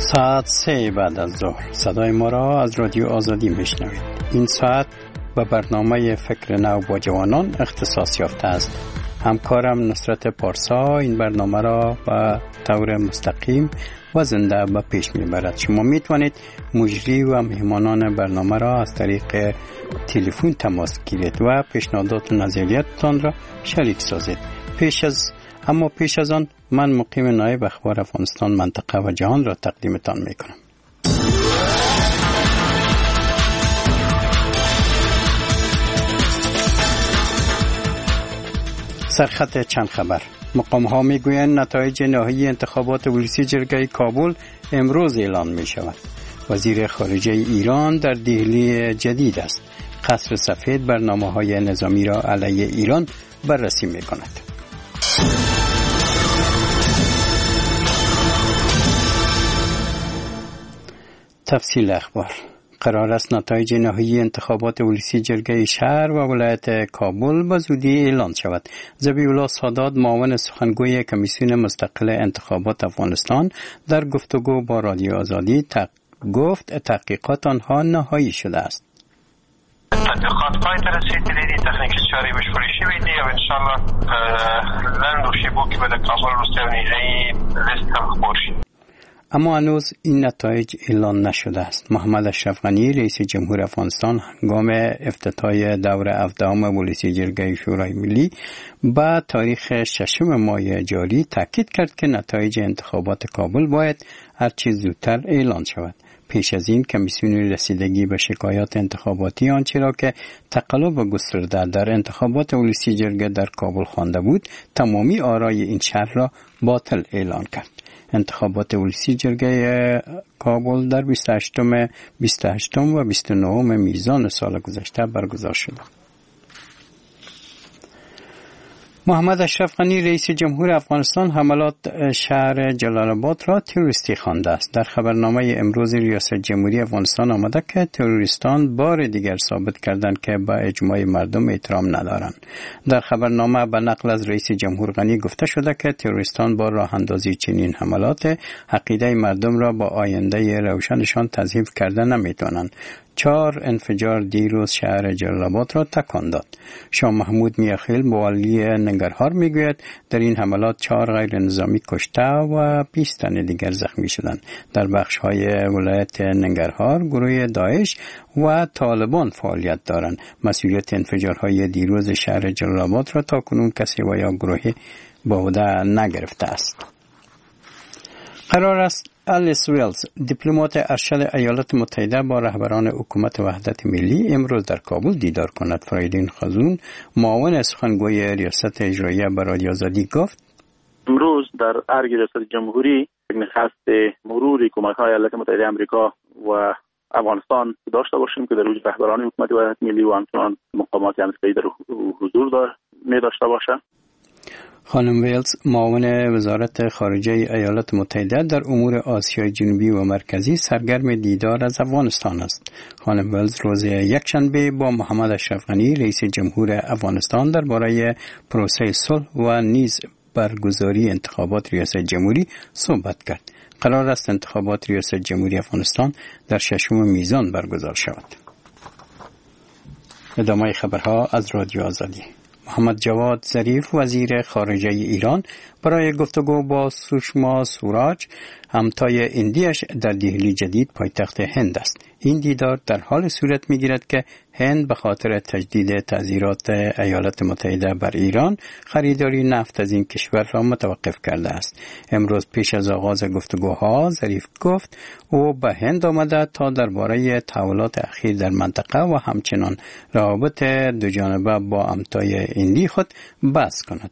ساعت 3 بعد از ظهر صدای ما را از رادیو آزادی میشنوید. این ساعت به برنامه فکر نو با جوانان اختصاص یافته است. همکارم نصرت پارسا این برنامه را به طور مستقیم و زنده به پیش میبرد. شما میتوانید مجری و مهمانان برنامه را از طریق تلفن تماس گیرید و پیشنهادات و نظریاتتان را شریک سازید. پیش از آن من مقیم نایب اخبار افغانستان منطقه و جهان را تقدیمتان میکنم. سرخط چند خبر. مقام ها میگویند نتایج نهایی انتخابات ولسی جرگه کابل امروز اعلان می شود. وزیر خارجه ایران در دهلی جدید است. قصر سفید برنامه های نظامی را علیه ایران بررسی می کند. تفصیل اخبار. قرار است نتایج نهایی انتخابات ولسی جرگه شهر و ولایت کابل به زودی اعلان شود. ذبیح الله سادات معاون سخنگوی کمیسیون مستقل انتخابات افغانستان در گفتگو با رادیو آزادی گفت تحقیقات آنها نهایی شده است. تحقیقات پای رسیدید تکنیکی چاری مشوری شویدی و انشالله لند و شیبو که به کابل روستایی لیست هم خورشید. اما هنوز این نتایج اعلان نشده است. محمد اشرف غنی رئیس جمهور افغانستان هنگام افتتاح دور 17 ولسی جرگه شورای ملی با تاریخ 6 ماه جاری تاکید کرد که نتایج انتخابات کابل باید هرچه زودتر اعلان شود. پیش از این کمیسیون رسیدگی به شکایات انتخاباتی آنچه را که تقلب گسترده در انتخابات ولسی جرگه در کابل خوانده بود تمامی آرای این شهر را باطل اعلان کرد. انتخابات ولسی جرگه کابل در 28 و 29 میزان سال گذشته برگزار شد. محمد اشرف غنی رئیس جمهور افغانستان حملات شهر جلال آباد را تروریستی خوانده است. در خبرنامه امروز ریاست جمهوری افغانستان آمده که تروریستان بار دیگر ثابت کردند که به اجماع مردم احترام ندارند. در خبرنامه به نقل از رئیس جمهور غنی گفته شده که تروریستان با راه اندازی چنین حملات عقیده مردم را با آینده روشنشان تضعیف کرده نمیتوانند. 4 انفجار دیروز شهر جلال آباد را تکان داد. شاه محمود میاخیل والی ننگرهار میگوید در این حملات 4 غیر نظامی کشته و 20 تن دیگر زخمی شدند. در بخش های ولایت ننگرهار گروه داعش و طالبان فعالیت دارند. مسئولیت انفجارهای دیروز شهر جلال آباد را تاکنون کسی و یا گروهی به عهده نگرفته است. قرار است الیس ویلز دیپلمات ارشد ایالات متحده با رهبران حکومت وحدت ملی امروز در کابل دیدار کند. فرایدین خزون معاون سخنگوی ریاست اجراییه به رادیو آزادی گفت امروز در ارگ ریاست جمهوری نشست مرور کمک‌های ایالات متحده آمریکا و افغانستان داشته باشیم که در اوج رهبران حکومت وحدت ملی و همچنان مقامات آمریکایی در حضور می داشته باشه. خانم ویلز معاون وزارت خارجه ایالات متحده در امور آسیای جنوبی و مرکزی سرگرم دیدار از افغانستان است. خانم ویلز روز یکشنبه با محمد اشرف غنی رئیس جمهور افغانستان درباره پروسه صلح و نیز برگزاری انتخابات ریاست جمهوری صحبت کرد. قرار است انتخابات ریاست جمهوری افغانستان در 6 میزان برگزار شود. ادامه خبرها از رادیو آزادی. محمد جواد ظریف وزیر خارجه ایران برای گفتگو با سوشما سوراج همتای هندیش در دهلی جدید پایتخت هند است. این دیدار در حال صورت می‌گیرد که هند به خاطر تجدید تعزیرات ایالات متحده بر ایران خریداری نفت از این کشور را متوقف کرده است. امروز پیش از آغاز گفتگوها ظریف گفت او به هند آمده تا درباره تحولات اخیر در منطقه و همچنان روابط دو جانبه با همتای هندی خود بحث کند.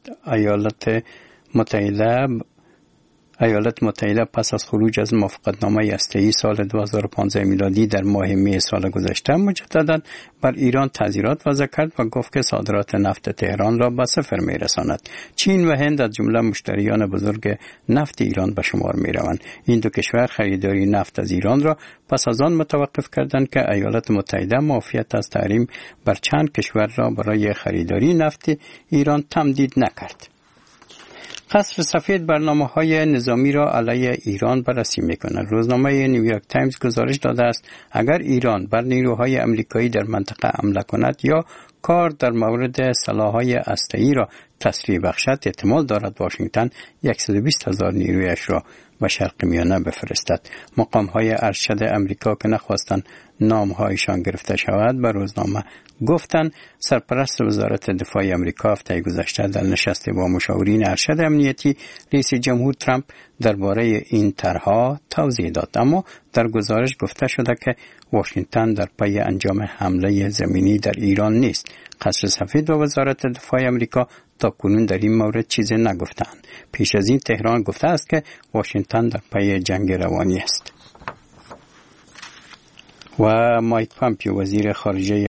ایالات متحده پس از خروج از موافقتنامه هسته‌ای سال 2015 میلادی در ماه می سال گذشته مجددا بر ایران تعزیرات وضع کرد و گفت که صادرات نفت تهران را به صفر می‌رساند. چین و هند از جمله مشتریان بزرگ نفت ایران به شمار می‌روند. این دو کشور خریداری نفت از ایران را پس از آن متوقف کردند که ایالات متحده معافیت از تحریم بر چند کشور را برای خریداری نفت ایران تمدید نکرد. قصر سفید برنامه‌های نظامی را علیه ایران بررسی می‌کند. روزنامه نیویورک تایمز گزارش داده است اگر ایران بر نیروهای آمریکایی در منطقه حمله کند یا کار در مورد سلاح‌های هسته‌ای را تسریع بخشد، احتمال دارد واشنگتن 120,000 نیرویش را به شرق میانه بفرستد. مقام‌های ارشد آمریکا که نخواستند نام‌هایشان گرفته شود به روزنامه گفتند سرپرست وزارت دفاع آمریکا هفته گذشته در نشست با مشاورین ارشد امنیتی رئیس جمهور ترامپ درباره این طرح‌ها توضیح داد، اما در گزارش گفته شده که واشنگتن در پی انجام حمله زمینی در ایران نیست. قصر سفید و وزارت دفاع آمریکا تاکنون در این مورد چیزی نگفتند. پیش از این تهران گفته است که واشنگتن در پی جنگ روانی است. و مایک پامپیو وزیر خارجه